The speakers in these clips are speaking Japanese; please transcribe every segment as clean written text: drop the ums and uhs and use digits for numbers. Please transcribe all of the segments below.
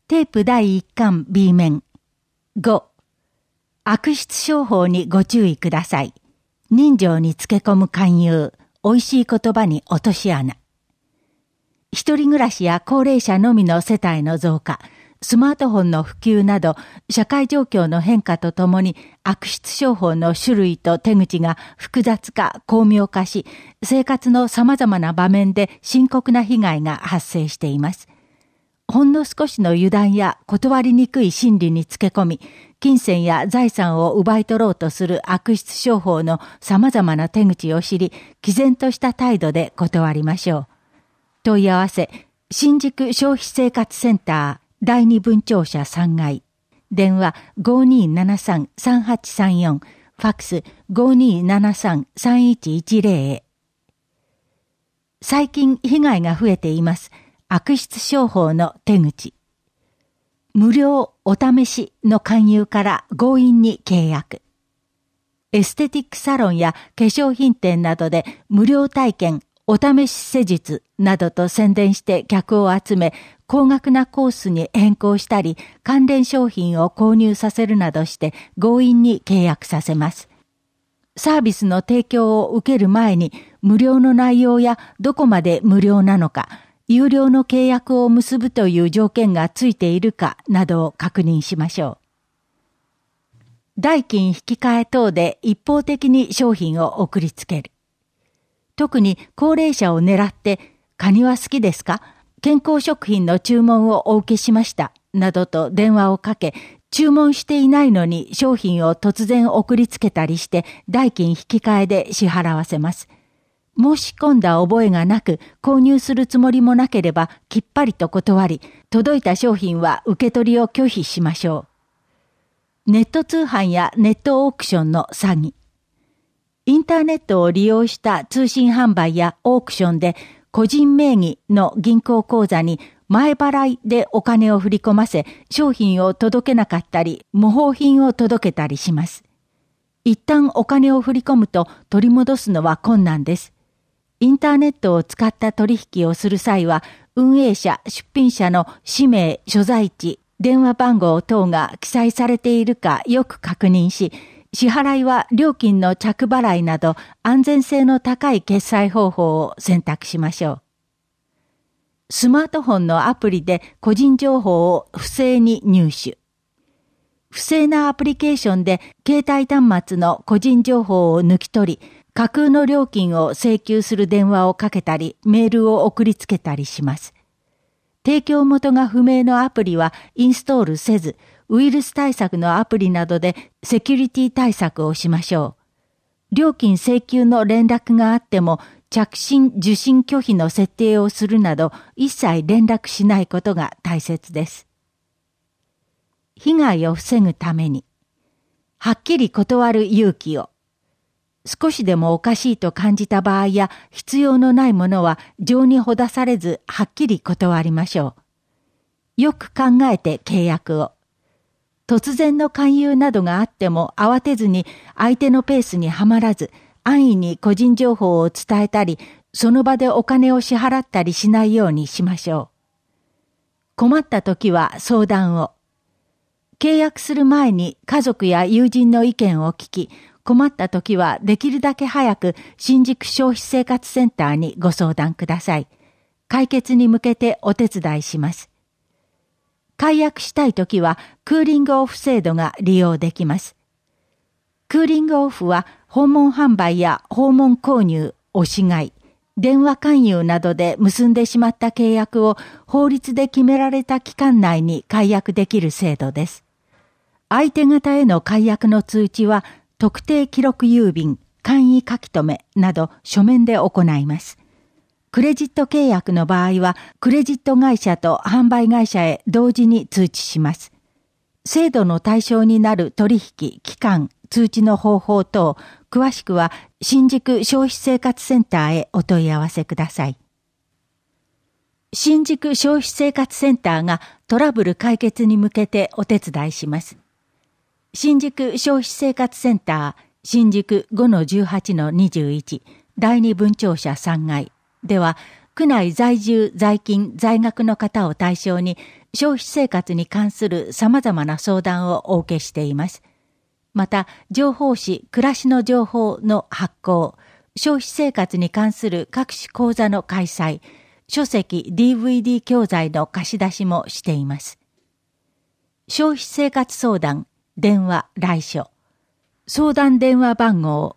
テープ第1巻 B 面。5、悪質商法にご注意ください。人情につけ込む勧誘、美味しい言葉に落とし穴。一人暮らしや高齢者のみの世帯の増加、スマートフォンの普及など、社会状況の変化とともに悪質商法の種類と手口が複雑化、巧妙化し、生活の様々な場面で深刻な被害が発生しています。ほんの少しの油断や断りにくい心理につけ込み、金銭や財産を奪い取ろうとする悪質商法の様々な手口を知り、毅然とした態度で断りましょう。問い合わせ、新宿消費生活センター第二分庁舎3階。電話 5273-3834、ファックス 5273-3110 へ。最近被害が増えています。悪質商法の手口。無料お試しの勧誘から強引に契約。エステティックサロンや化粧品店などで無料体験、お試し施術などと宣伝して客を集め、高額なコースに変更したり、関連商品を購入させるなどして強引に契約させます。サービスの提供を受ける前に無料の内容やどこまで無料なのか、有料の契約を結ぶという条件がついているかなどを確認しましょう。代金引き換え等で一方的に商品を送りつける。特に高齢者を狙って、カニは好きですか？健康食品の注文をお受けしました。などと電話をかけ、注文していないのに商品を突然送りつけたりして代金引き換えで支払わせます。申し込んだ覚えがなく、購入するつもりもなければきっぱりと断り、届いた商品は受け取りを拒否しましょう。ネット通販やネットオークションの詐欺。インターネットを利用した通信販売やオークションで個人名義の銀行口座に前払いでお金を振り込ませ、商品を届けなかったり、模倣品を届けたりします。一旦お金を振り込むと取り戻すのは困難です。インターネットを使った取引をする際は、運営者、出品者の氏名、所在地、電話番号等が記載されているかよく確認し、支払いは料金の着払いなど安全性の高い決済方法を選択しましょう。スマートフォンのアプリで個人情報を不正に入手。不正なアプリケーションで携帯端末の個人情報を抜き取り、架空の料金を請求する電話をかけたり、メールを送りつけたりします。提供元が不明のアプリはインストールせず、ウイルス対策のアプリなどでセキュリティ対策をしましょう。料金請求の連絡があっても、着信・受信拒否の設定をするなど、一切連絡しないことが大切です。被害を防ぐために、はっきり断る勇気を。少しでもおかしいと感じた場合や必要のないものは情にほだされずはっきり断りましょう。よく考えて契約を。突然の勧誘などがあっても慌てずに相手のペースにはまらず、安易に個人情報を伝えたり、その場でお金を支払ったりしないようにしましょう。困った時は相談を。契約する前に家族や友人の意見を聞き、困った時はできるだけ早く新宿消費生活センターにご相談ください。解決に向けてお手伝いします。解約したい時はクーリングオフ制度が利用できます。クーリングオフは訪問販売や訪問購入、押し買い、電話勧誘などで結んでしまった契約を法律で決められた期間内に解約できる制度です。相手方への解約の通知は特定記録郵便、簡易書き留めなど書面で行います。クレジット契約の場合は、クレジット会社と販売会社へ同時に通知します。制度の対象になる取引、期間、通知の方法等、詳しくは新宿消費生活センターへお問い合わせください。新宿消費生活センターがトラブル解決に向けてお手伝いします。新宿消費生活センター、新宿 5-18-21 第二分庁舎3階では、 区内在住、在勤、在学の方を対象に消費生活に関する様々な相談をお受けしています。また、情報誌暮らしの情報の発行、消費生活に関する各種講座の開催、書籍 DVD 教材の貸し出しもしています。消費生活相談、電話、来書。相談電話番号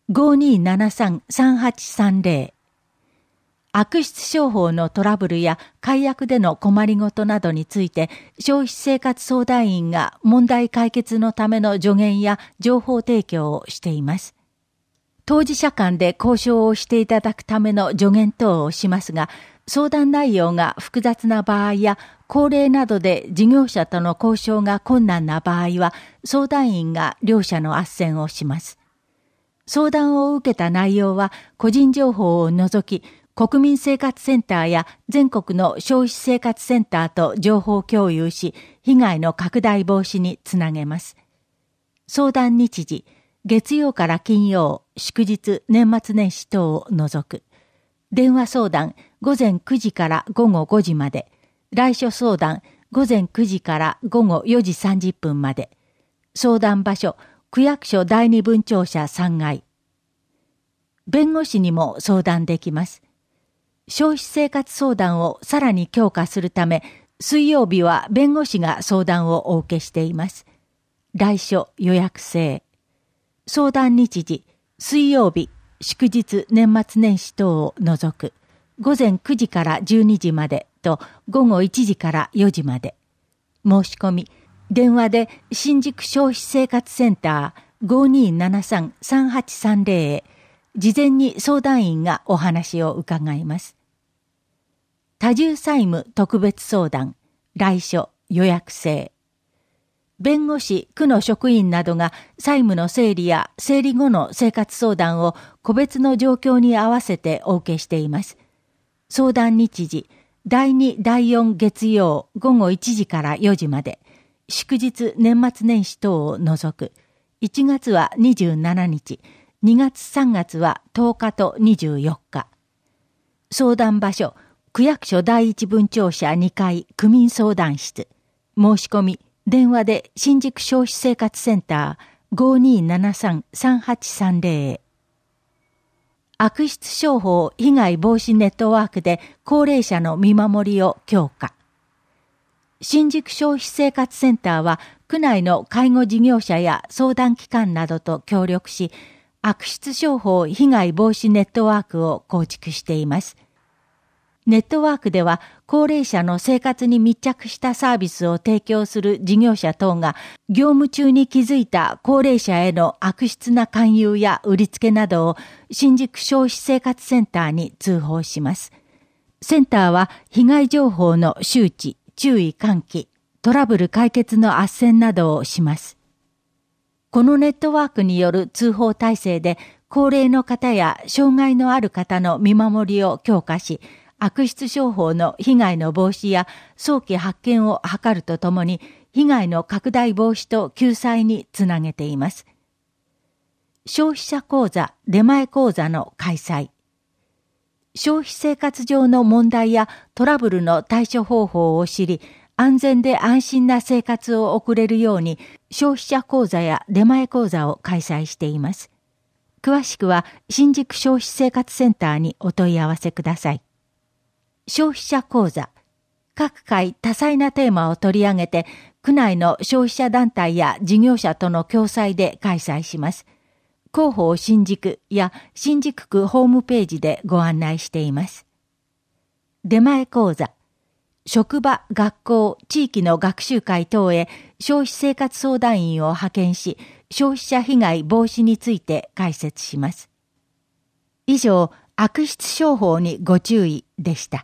5273-3830。悪質商法のトラブルや解約での困りごとなどについて、消費生活相談員が問題解決のための助言や情報提供をしています。当事者間で交渉をしていただくための助言等をしますが、相談内容が複雑な場合や、高齢などで事業者との交渉が困難な場合は、相談員が両者の斡旋をします。相談を受けた内容は、個人情報を除き、国民生活センターや全国の消費生活センターと情報共有し、被害の拡大防止につなげます。相談日時、月曜から金曜、祝日、年末年始等を除く。電話相談、午前9時から午後5時まで。来書相談、午前9時から午後4時30分まで。相談場所、区役所第二分庁舎3階。弁護士にも相談できます。消費生活相談をさらに強化するため、水曜日は弁護士が相談をお受けしています。来書予約制。相談日時、水曜日、祝日、年末年始等を除く。午前9時から12時までと午後1時から4時まで。申し込み、電話で新宿消費生活センター 5273-3830 へ、事前に相談員がお話を伺います。多重債務特別相談、来書予約制。弁護士、区の職員などが債務の整理や整理後の生活相談を個別の状況に合わせてお受けしています。相談日時、第2、第4月曜午後1時から4時まで。祝日、年末年始等を除く。1月は27日。2月3月は10日と24日。相談場所、区役所第一分庁舎2階区民相談室。申し込み、電話で新宿消費生活センター 5273-3830 へ。悪質商法被害防止ネットワークで高齢者の見守りを強化。新宿消費生活センターは区内の介護事業者や相談機関などと協力し、悪質商法被害防止ネットワークを構築しています。ネットワークでは高齢者の生活に密着したサービスを提供する事業者等が業務中に気づいた高齢者への悪質な勧誘や売りつけなどを新宿消費生活センターに通報します。センターは被害情報の周知、注意喚起、トラブル解決の斡旋などをします。このネットワークによる通報体制で高齢の方や障害のある方の見守りを強化し、悪質商法の被害の防止や早期発見を図るとともに、被害の拡大防止と救済につなげています。消費者講座、出前講座の開催。消費生活上の問題やトラブルの対処方法を知り、安全で安心な生活を送れるように、消費者講座や出前講座を開催しています。詳しくは、新宿消費生活センターにお問い合わせください。消費者講座。各回多彩なテーマを取り上げて、区内の消費者団体や事業者との共催で開催します。広報新宿や新宿区ホームページでご案内しています。出前講座。職場、学校、地域の学習会等へ消費生活相談員を派遣し、消費者被害防止について解説します。以上、悪質商法にご注意でした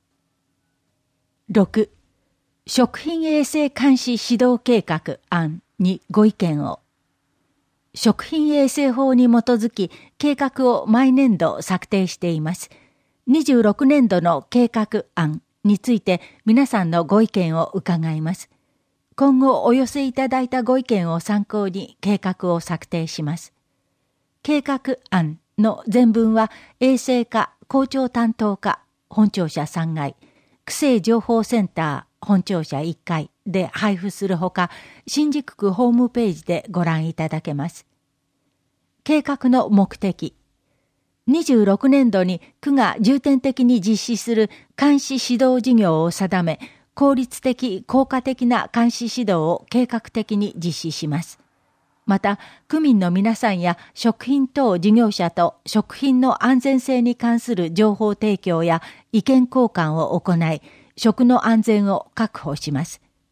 。6. 食品衛生監視指導計画案にご意見を。食品衛生法に基づき計画を毎年度策定しています。26年度の計画案について皆さんのご意見を伺います。今後お寄せいただいたご意見を参考に計画を策定します。計画案の全文は衛生課、校長担当課、 本庁舎3階、区政情報センター本庁舎1階で配布するほか、新宿区ホームページでご覧いただけます。計画の目的。26年度に区が重点的に実施する監視指導事業を定め、効率的・効果的な監視指導を計画的に実施します。また、区民の皆さんや食品等事業者と食品の安全性に関する情報提供や意見交換を行い、食の安全を確保します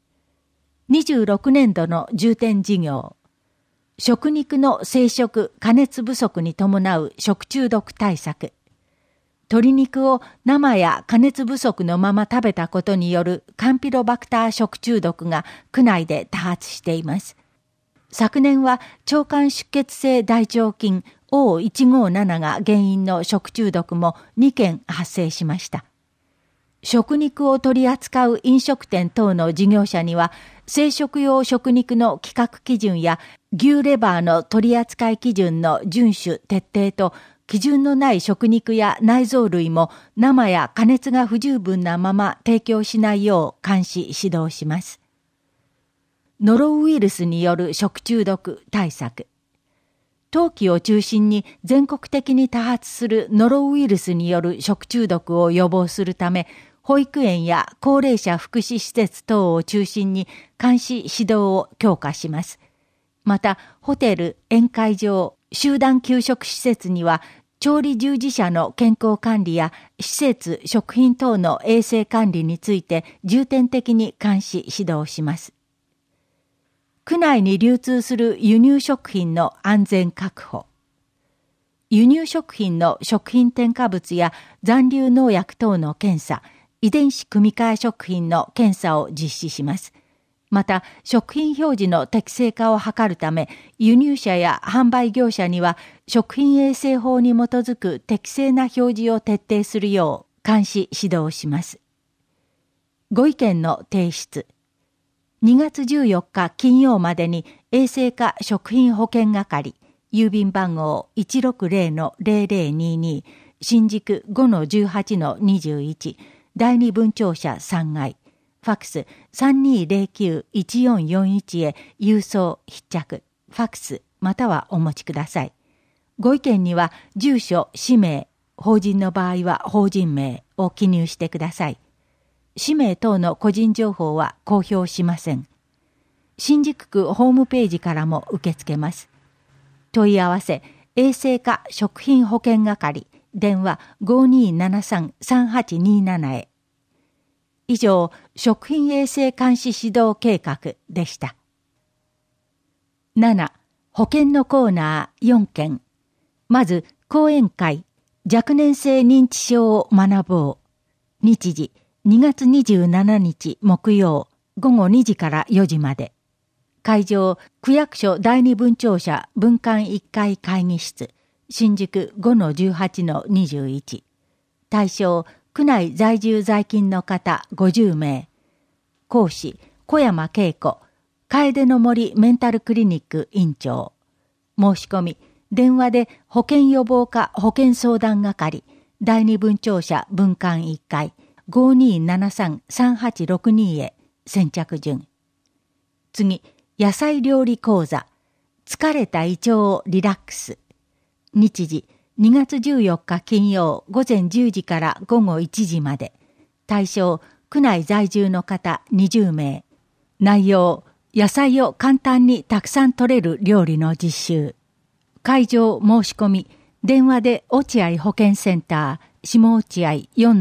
。26年度の重点事業。食肉の生食・加熱不足に伴う食中毒対策。鶏肉を生や加熱不足のまま食べたことによるカンピロバクター食中毒が区内で多発しています。昨年は腸管出血性大腸菌 O157 が原因の食中毒も2件発生しました。食肉を取り扱う飲食店等の事業者には、生食用食肉の規格基準や牛レバーの取扱基準の遵守徹底と、基準のない食肉や内臓類も生や加熱が不十分なまま提供しないよう監視指導します。ノロウイルスによる食中毒対策。冬季を中心に全国的に多発するノロウイルスによる食中毒を予防するため、保育園や高齢者福祉施設等を中心に監視指導を強化します。また、ホテル、宴会場、集団給食施設には、調理従事者の健康管理や施設・食品等の衛生管理について重点的に監視指導します。区内に流通する輸入食品の安全確保。輸入食品の食品添加物や残留農薬等の検査、遺伝子組み換え食品の検査を実施します。また、食品表示の適正化を図るため、輸入者や販売業者には、食品衛生法に基づく適正な表示を徹底するよう監視指導します。ご意見の提出。2月14日金曜までに衛生課食品保健係、郵便番号 160-0022 新宿 5-18-21 第二分庁舎3階、ファックス 3209-1441 へ郵送必着、ファックスまたはお持ちください。ご意見には住所、氏名、法人の場合は法人名を記入してください。氏名等の個人情報は公表しません。新宿区ホームページからも受け付けます。問い合わせ、衛生課食品保健係、電話 5273-3827 へ。以上、食品衛生監視指導計画でした。7、保健のコーナー4件。まず、講演会、若年性認知症を学ぼう。日時、2月27日木曜午後2時から4時まで。会場、区役所第二分庁舎分館1階会議室、新宿 5-18-21。対象、区内在住在勤の方50名。講師、小山恵子、楓の森メンタルクリニック院長。申し込み、電話で保健予防課保健相談係、第二分庁舎分館1階、5273-3862 へ先着順。次、野菜料理講座。疲れた胃腸をリラックス。日時、2月14日金曜午前10時から午後1時まで。対象、区内在住の方20名。内容、野菜を簡単にたくさん取れる料理の実習。会場申し込み、電話で落合保健センター、下落合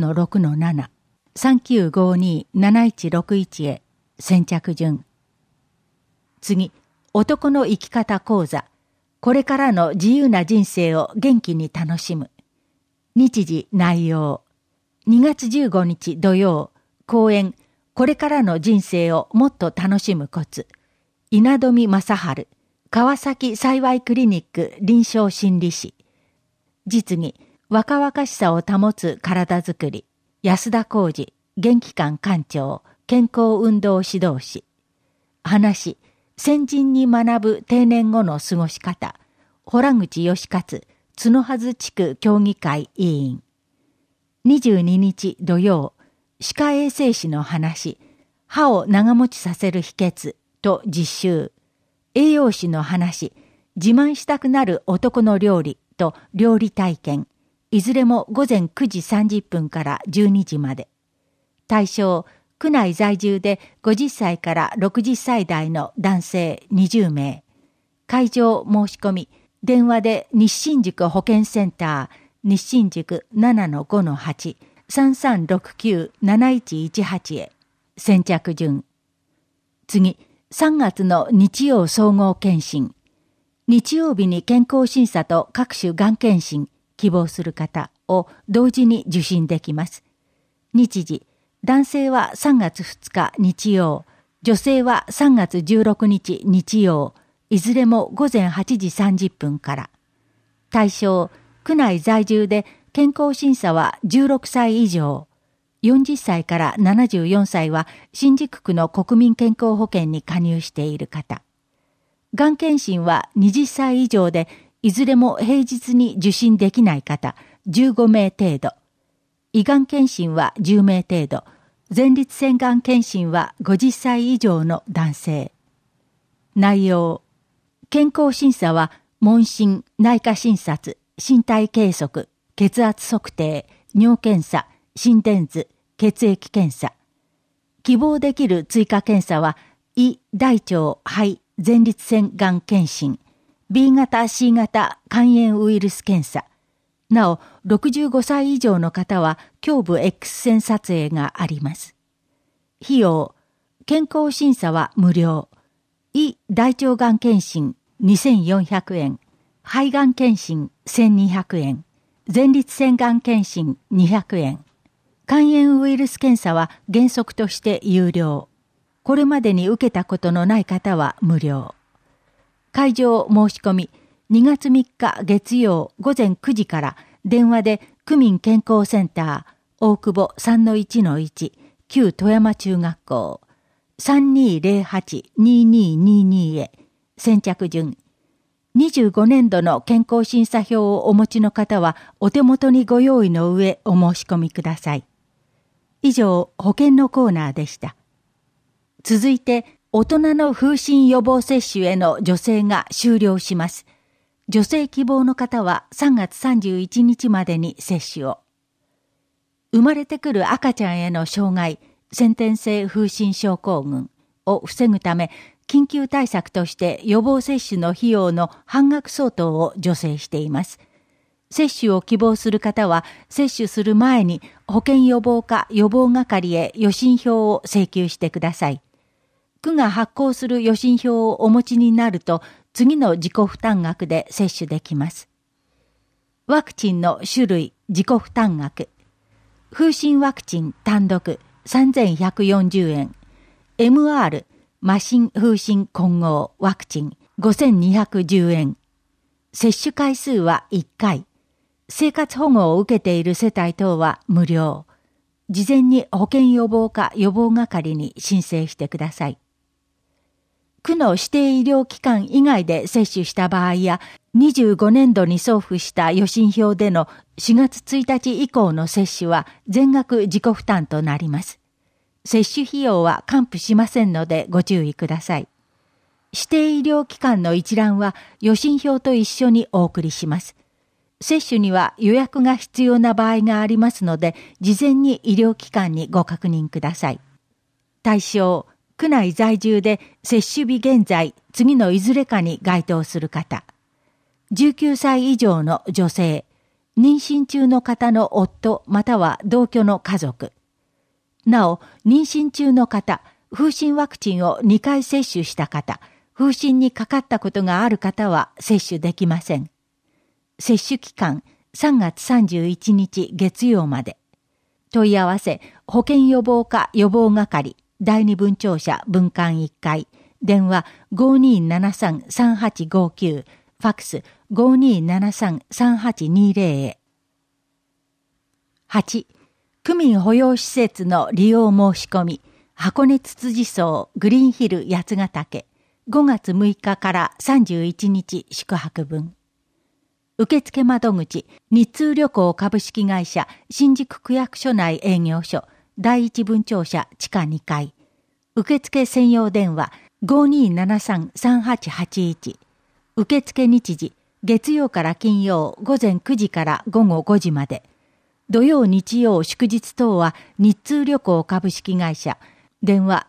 4-6-7。3952-7161 へ先着順。次、男の生き方講座。これからの自由な人生を元気に楽しむ。日時内容。2月15日土曜、講演、これからの人生をもっと楽しむコツ。稲富正治、川崎幸クリニック臨床心理士。実技、若々しさを保つ体づくり。安田浩二、元気館館長、健康運動指導士。話、先人に学ぶ定年後の過ごし方。洞口義勝、角筈地区協議会委員。 22日土曜、歯科衛生士の話、歯を長持ちさせる秘訣と実習、栄養士の話、自慢したくなる男の料理と料理体験、いずれも午前9時30分から12時まで。対象、区内在住で50歳から60歳代の男性20名。会場申し込み、電話で日新宿保健センター、日新宿 7-5-8、3369-7118 へ。先着順。次、3月の日曜総合検診。日曜日に健康審査と各種がん検診、希望する方を同時に受診できます。日時、男性は3月2日日曜、女性は3月16日日曜、いずれも午前8時30分から。対象、区内在住で健康審査は16歳以上、40歳から74歳は新宿区の国民健康保険に加入している方。がん検診は20歳以上で、いずれも平日に受診できない方、15名程度。胃がん検診は10名程度。前立腺がん検診は50歳以上の男性。内容。健康審査は、問診、内科診察、身体計測、血圧測定、尿検査、心電図、血液検査。希望できる追加検査は、胃、大腸、肺、前立腺がん検診、B 型 C 型肝炎ウイルス検査。なお、65歳以上の方は胸部 X 線撮影があります。費用、健康審査は無料。胃大腸がん検診2400円、肺がん検診1200円、前立腺がん検診200円。肝炎ウイルス検査は原則として有料。これまでに受けたことのない方は無料。会場申し込み、2月3日月曜午前9時から電話で区民健康センター大久保 3-1-1 旧富山中学校 3208-2222 へ。先着順。25年度の健康審査票をお持ちの方はお手元にご用意の上お申し込みください。以上、保険のコーナーでした。続いて、大人の風疹予防接種への助成が終了します。助成希望の方は3月31日までに接種を。生まれてくる赤ちゃんへの障害、先天性風疹症候群を防ぐため、緊急対策として予防接種の費用の半額相当を助成しています。接種を希望する方は、接種する前に保健予防課予防係へ予診票を請求してください。区が発行する予診票をお持ちになると、次の自己負担額で接種できます。ワクチンの種類、自己負担額。風疹ワクチン単独3140円。MR、麻疹風疹混合ワクチン5210円。接種回数は1回。生活保護を受けている世帯等は無料。事前に保健予防課予防係に申請してください。区の指定医療機関以外で接種した場合や、25年度に送付した予診票での4月1日以降の接種は全額自己負担となります。接種費用は還付しませんのでご注意ください。指定医療機関の一覧は予診票と一緒にお送りします。接種には予約が必要な場合がありますので、事前に医療機関にご確認ください。対象、区内在住で接種日現在、次のいずれかに該当する方。19歳以上の女性、妊娠中の方の夫または同居の家族。なお、妊娠中の方、風疹ワクチンを2回接種した方、風疹にかかったことがある方は接種できません。接種期間、3月31日月曜まで。問い合わせ、保健予防課予防係、第二分庁舎分館1階、電話 5273-3859、ファックス 5273-3820 へ。8、区民保養施設の利用申し込み、箱根つつじ荘グリーンヒル八ヶ岳、5月6日から31日宿泊分。 受付窓口、日通旅行株式会社、新宿区役所内営業所、第一分庁舎地下2階。受付専用電話、5273-3881。受付日時、月曜から金曜午前9時から午後5時まで。土曜日曜祝日等は日通旅行株式会社、電話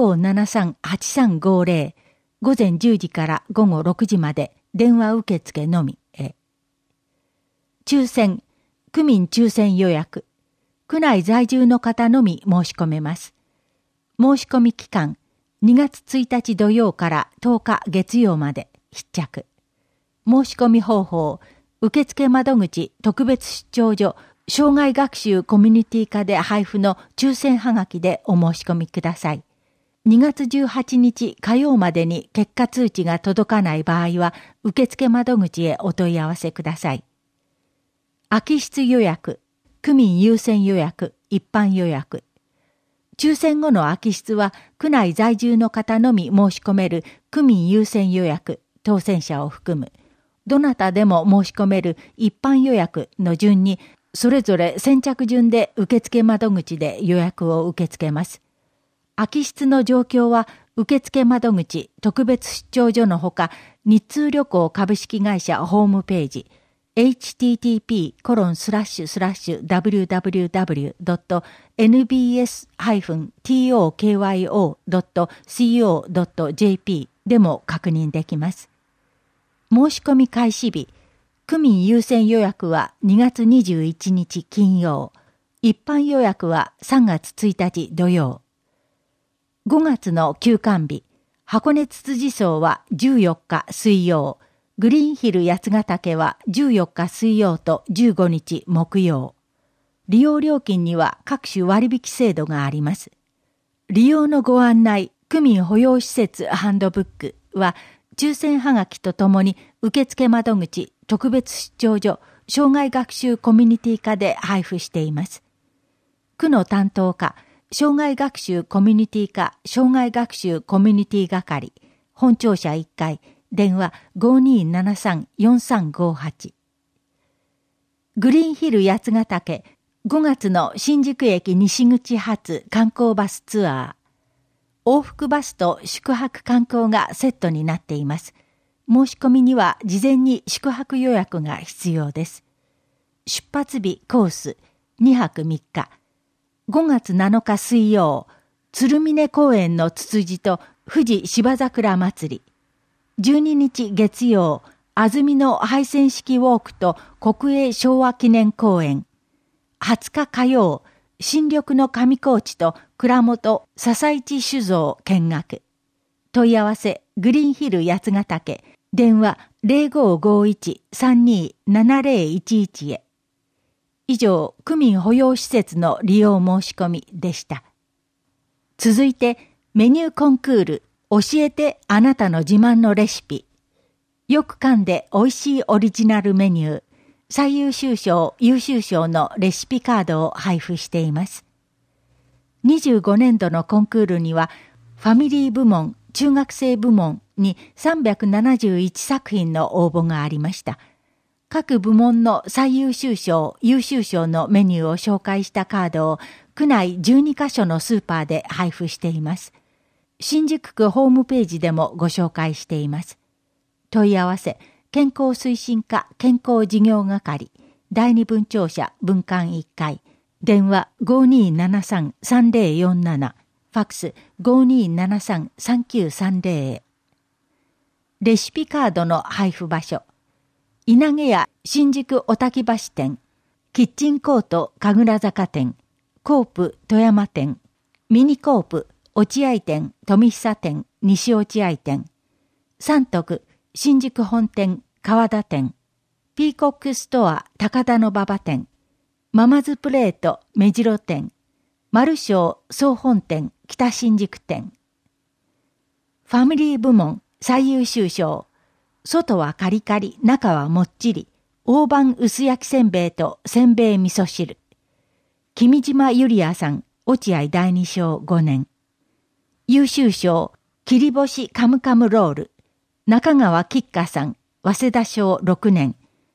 3573-8350。午前10時から午後6時まで電話受付のみへ。抽選、区民抽選予約。区内在住の方のみ申し込めます。申し込み期間、2月1日土曜から10日月曜まで必着。申し込み方法、受付窓口特別出張所、障害学習コミュニティ課で配布の抽選はがきでお申し込みください。2月18日火曜までに結果通知が届かない場合は、受付窓口へお問い合わせください。空き室予約、区民優先予約、一般予約。抽選後の空き室は、区内在住の方のみ申し込める区民優先予約、当選者を含む。どなたでも申し込める一般予約の順に、それぞれ先着順で受付窓口で予約を受け付けます。空き室の状況は、受付窓口特別出張所のほか、日通旅行株式会社ホームページ、http://www.nbs-tokyo.co.jp でも確認できます。申し込み開始日、区民優先予約は2月21日金曜、一般予約は3月1日土曜。5月の休館日、箱根つつじ荘は14日水曜、グリーンヒル八ヶ岳は14日水曜と15日木曜。利用料金には各種割引制度があります。利用のご案内、区民保養施設ハンドブックは、抽選はがきとともに受付窓口、特別出張所、障害学習コミュニティ課で配布しています。区の担当課、障害学習コミュニティ課、障害学習コミュニティ係、本庁舎1階、電話 5273-4358。グリーンヒル八ヶ岳、5月の新宿駅西口発観光バスツアー。往復バスと宿泊観光がセットになっています。申し込みには事前に宿泊予約が必要です。出発日コース2泊3日。5月7日水曜、鶴峰公園のツツジと富士芝桜祭り。12日月曜、安曇野廃線式ウォークと国営昭和記念公園。20日火曜、新緑の上高地と蔵元笹市酒造見学。問い合わせ、グリーンヒル八ヶ岳、電話 0551-327011 へ。以上、区民保養施設の利用申し込みでした。続いて、メニューコンクール、教えてあなたの自慢のレシピ。よく噛んで美味しいオリジナルメニュー。最優秀賞、優秀賞のレシピカードを配布しています。25年度のコンクールには、ファミリー部門、中学生部門に371作品の応募がありました。各部門の最優秀賞、優秀賞のメニューを紹介したカードを区内12カ所のスーパーで配布しています。新宿区ホームページでもご紹介しています。問い合わせ、健康推進課健康事業係、第二分庁舎分館1階、電話 5273-3047、ファックス 5273-3930 へ。レシピカードの配布場所、稲毛屋新宿おたき橋店、キッチンコート神楽坂店、コープ富山店、ミニコープ落合店富久店西落合店、三徳新宿本店川田店、ピーコックストア高田の馬場店、ママズプレート目白店、マルショー総本店北新宿店。ファミリー部門最優秀賞、外はカリカリ中はもっちり大判薄焼きせんべいとせんべい味噌汁。君島ゆりやさん落合第二賞5年。優秀賞切り干しカムカムロール、中川吉花さん早稲田賞6年、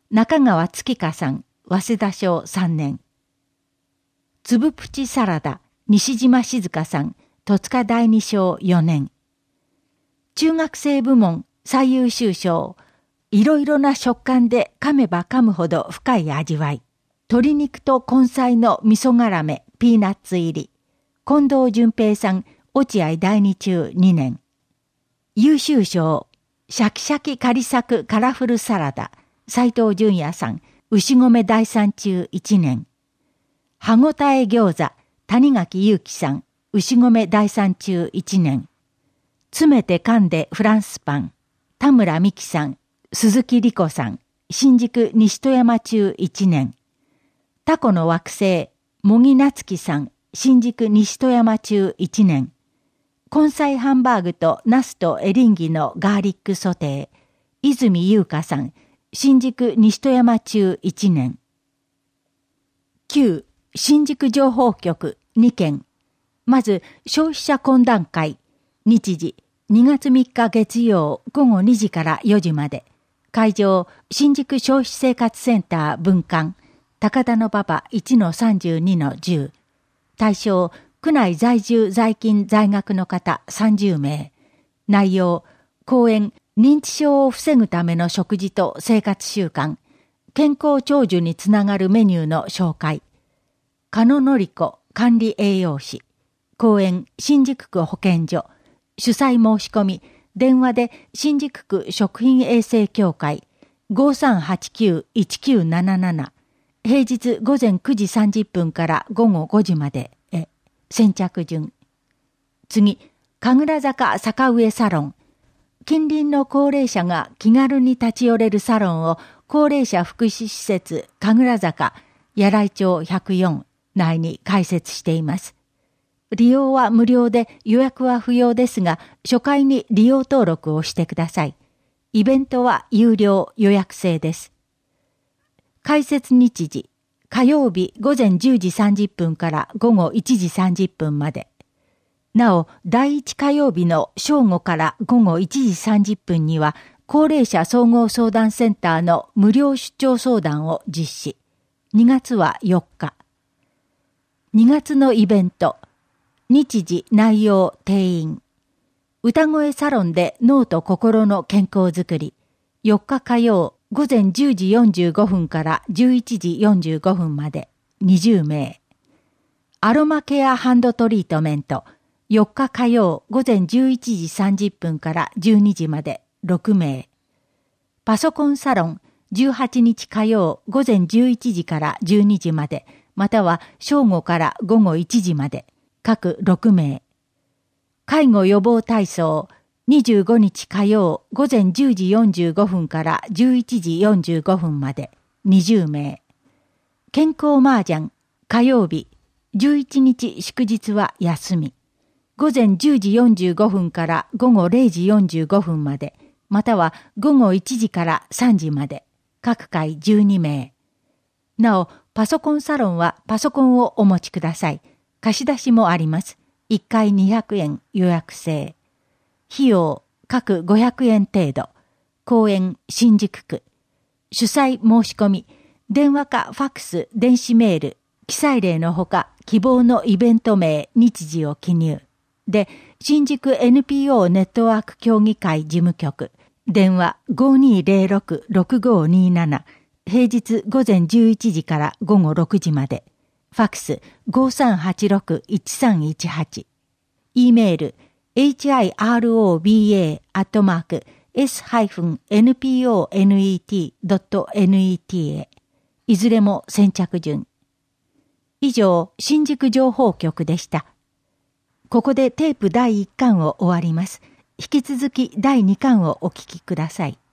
中川月香さん、早稲田小3年。つぶプチサラダ、西島静香さん、戸塚第二小4年。中学生部門最優秀賞、いろいろな食感で噛めば噛むほど深い味わい。鶏肉と根菜の味噌がらめ、ピーナッツ入り。近藤淳平さん、落合第二中2年。優秀賞、シャキシャキカリサクカラフルサラダ、斉藤淳也さん、牛込第三中1年。歯ごたえ餃子、谷垣裕樹さん、牛込第三中1年。詰めて噛んでフランスパン、田村美希さん、鈴木理子さん、新宿西戸山中1年。タコの惑星、茂木夏樹さん、新宿西戸山中1年。根菜ハンバーグとナスとエリンギのガーリックソテー、泉優香さん、新宿西戸山中1年。9. 新宿情報局2件。まず、消費者懇談会。日時、2月3日月曜午後2時から4時まで。会場、新宿消費生活センター分館。高田馬場 1-32-10。対象、区内在住在勤在学の方30名。内容、講演、認知症を防ぐための食事と生活習慣。健康長寿につながるメニューの紹介。加野典子管理栄養士。講演、新宿区保健所。主催申し込み、電話で新宿区食品衛生協会 5389-1977。平日午前9時30分から午後5時までへ。先着順。次、神楽坂坂上サロン。近隣の高齢者が気軽に立ち寄れるサロンを高齢者福祉施設神楽坂柳井町104内に開設しています。利用は無料で予約は不要ですが、初回に利用登録をしてください。イベントは有料予約制です。開設日時、火曜日午前10時30分から午後1時30分まで。なお、第1火曜日の正午から午後1時30分には、高齢者総合相談センターの無料出張相談を実施。2月は4日。2月のイベント。日時、内容、定員。歌声サロンで脳と心の健康づくり。4日火曜、午前10時45分から11時45分まで20名。アロマケアハンドトリートメント。4日火曜午前11時30分から12時まで6名。パソコンサロン18日火曜午前11時から12時まで、または正午から午後1時まで各6名。介護予防体操25日火曜午前10時45分から11時45分まで20名。健康麻雀火曜日11日祝日は休み。午前10時45分から午後0時45分まで、または午後1時から3時まで、各回12名。なお、パソコンサロンはパソコンをお持ちください。貸し出しもあります。1回200円予約制。費用、各500円程度。公園、新宿区。主催申し込み、電話かファックス、電子メール、記載例のほか、希望のイベント名、日時を記入。で、新宿 NPO ネットワーク協議会事務局。電話 5206-6527。平日午前11時から午後6時まで。ファックス 5386-1318。E メール hiroba@s-nponet.net へ。いずれも先着順。以上、新宿情報局でした。ここでテープ第1巻を終わります。引き続き第2巻をお聞きください。